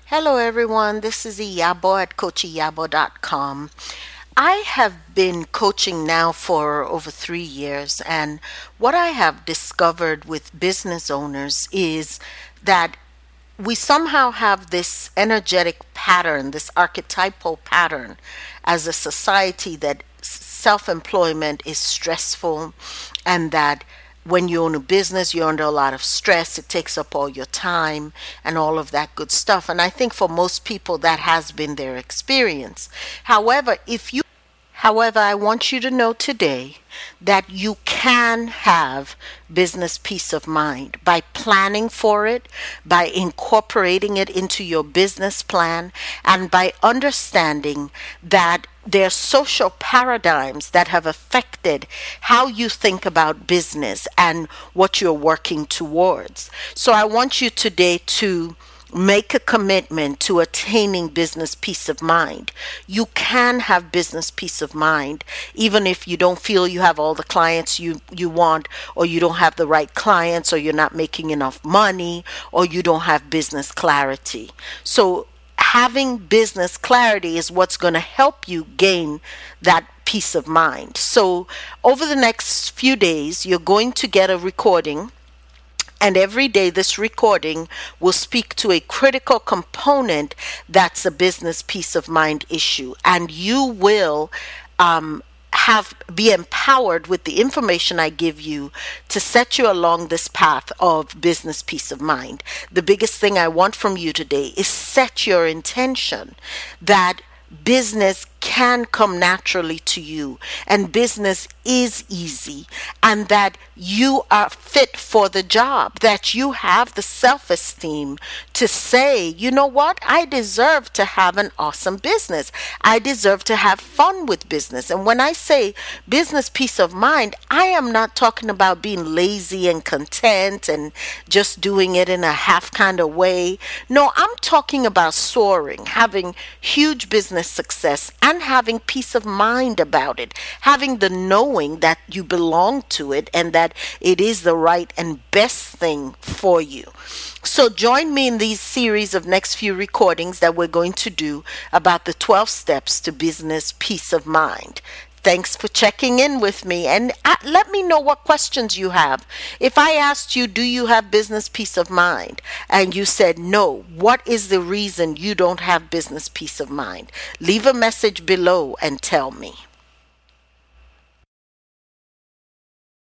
Hello, everyone. This is Iyabo at CoachIyabo.com. I have been coaching now for over 3 years, and what I have discovered with business owners is that we somehow have this energetic pattern, this archetypal pattern as a society that self employment is stressful and that when you own a business, you're under a lot of stress. It takes up all your time and all of that good stuff. And I think for most people, that has been their experience. However, I want you to know today that you can have business peace of mind by planning for it, by incorporating it into your business plan, and by understanding that there are social paradigms that have affected how you think about business and what you're working towards. So I want you today to make a commitment to attaining business peace of mind. You can have business peace of mind even if you don't feel you have all the clients you want, or you don't have the right clients, or you're not making enough money, or you don't have business clarity. So having business clarity is what's going to help you gain that peace of mind. So over the next few days, you're going to get a recording, and every day, this recording will speak to a critical component that's a business peace of mind issue. And you will be empowered with the information I give you to set you along this path of business peace of mind. The biggest thing I want from you today is set your intention that business can come naturally to you, and business is easy, and that you are fit for the job, that you have the self-esteem to say, you know what, I deserve to have an awesome business. I deserve to have fun with business. And when I say business peace of mind, I am not talking about being lazy and content and just doing it in a half kind of way. No, I'm talking about soaring, having huge business success, and having peace of mind about it, having the knowing that you belong to it and that it is the right and best thing for you. So join me in these series of next few recordings that we're going to do about the 12 steps to business peace of mind. Thanks for checking in with me, and let me know what questions you have. If I asked you, do you have business peace of mind? And you said no, what is the reason you don't have business peace of mind? Leave a message below and tell me.